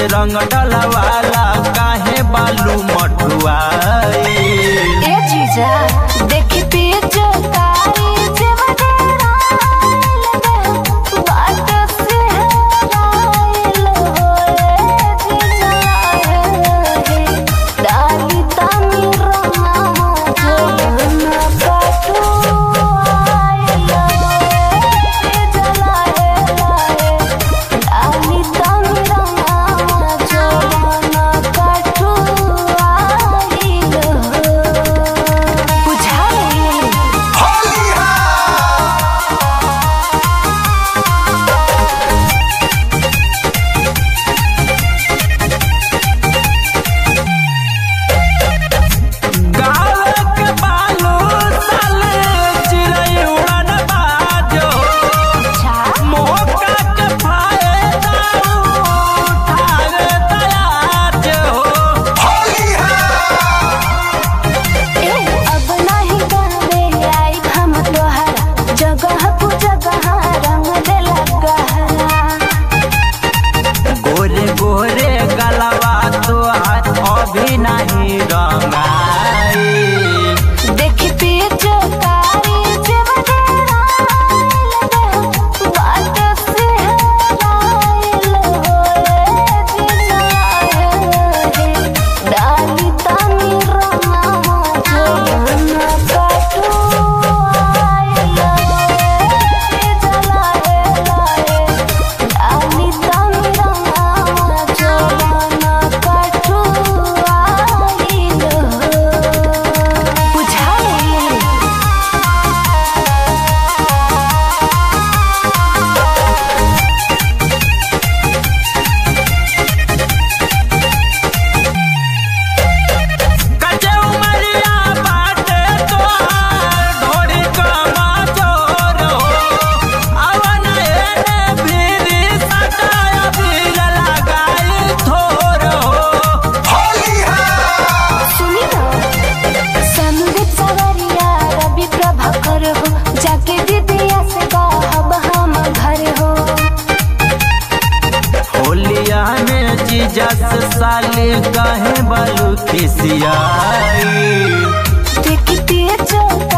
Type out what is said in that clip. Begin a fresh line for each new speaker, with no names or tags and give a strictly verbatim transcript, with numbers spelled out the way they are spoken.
रंग डलवाला काहे बालू मठुआई।
ए जीजा देखी पीछे कारी जेवरा बात से हराइल होए जीजा हे डाली तनी रमा जोना काटू आइल जीजा हे डाली तनी रमा जोना काटू आइल बुझाई।
गाल के बालू साले चिड़ै उड़न बाजो, मौका के फायदा उठावे दयाज हो।
ए अब नाही गावे आई हम तोहरा जगह पु जगह रंग देला गहरा।
गोरे गोरे गलवा तोहार अभी नहीं रंगाई।
देखी पीछे कारी जेवरा बात से हराइल होए जीजा हे डाली तनी रमा जोना काटू आइल जीजा हे डाली तनी रमा जोना काटू आइल बुझाई।
कचे उमरिया बाटे तोहार ढोरी कमा चोर हो। अवन एने भीरी सटाय भीर लगाई थोर हो।
सुनी ना संदीप सवरिया रवि प्रभाकर हो जाके दीदिया से कहब हम घर हो।
होलिया में जीजा से साली कहे बालू खिसियाई।
देखती चौका